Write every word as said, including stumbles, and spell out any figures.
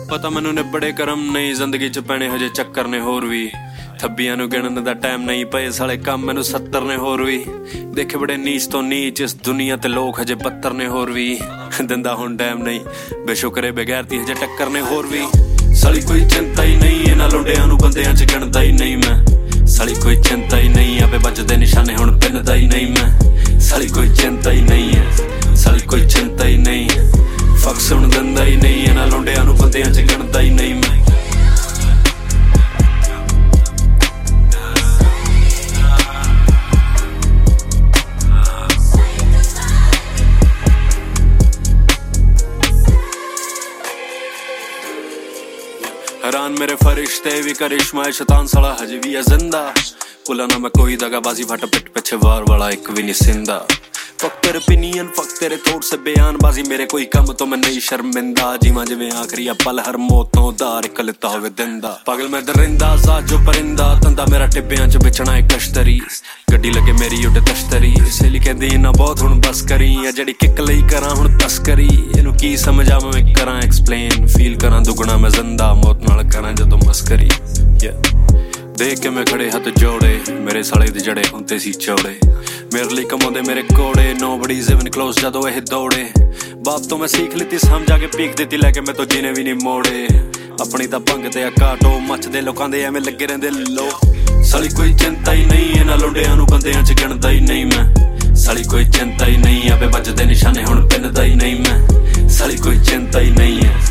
पता मैनू निबड़े करम नहीं जिंदगी च पैने हजे चक्कर ने होर भी थब्बियां नू गिणन दा टाइम नहीं पए साले काम मैनू सत्तर ने होर भी देखे बड़े नीच तो नीच इस दुनिया ते लोग हजे बत्तर ने होर भी दिंदा हुण टाइम नहीं बेशुकरे बगैरती हजे टक्कर ने होर भी साली कोई चिंता ही नहीं इन्हां लुंडियां नू बंदियां च गिणदा ही नहीं मैं साली कोई चिंता ही नहीं आपे बजदे निशाने हुण पिनदा ही नहीं मैं साली कोई चिंता ही नहीं है साली कोई चिंता ही नहीं फक सुन दिंदा ही नहीं इन्हां लुंडियां नू बंदियां च गिणदा ही नहीं मैं हैरान मेरे फरिश्ते भी करिश्मा शैतान साला हजे भी है जिंदा पुला ना मैं कोई दगाबाजी फट पिट पिछे वार वाला एक भी नहीं सिंदा फक तेरे ओपिनियन फक तेरे थॉट से बयानबाजी मेरे कोई कम तो मैं नहीं शर्मिंदा जीवा जिवें आखिरी पल हर मौत तो उधार एक लिता होवे दिंदा पागल मैं दरिंदा ज़ात जो परिंदा तंदा मेरा टिब्बियां च बिछना एक कश्तरी गड्डी लगे मेरी उडे तश्तरी सहेली कहंदी इन्ना बहुत हुण बस करी या जेड़ी किक लई करां हुण तस्करी इनू की समझा मैं करां एक्सप्लेन फील करां दुगना मैं जिंदा मौत नाल करां जदों मस्करी देख के मैं खड़े हथ जोड़े मेरे साले दे जड़े हुंदे सी चौड़े मेरे लिए कमाउंदे मेरे कोड़े नोबडी इज इवन क्लोज जदों एह दौड़े बाप तो मैं सीख लीती समझा के पीक देती लैके मैं तो जिने भी नहीं मोड़े अपनी तां भंग ते काटो मचदे लोकां दे एवें लगे रहिंदे लो साली कोई चिंता ही नहीं इन्हां लुंडियां नू बंदियां च गिणदा ही नहीं मैं साली कोई चिंता ही नहीं आपे बजदे निशाने हुण पिनदा ही नहीं मैं साली कोई चिंता ही नहीं है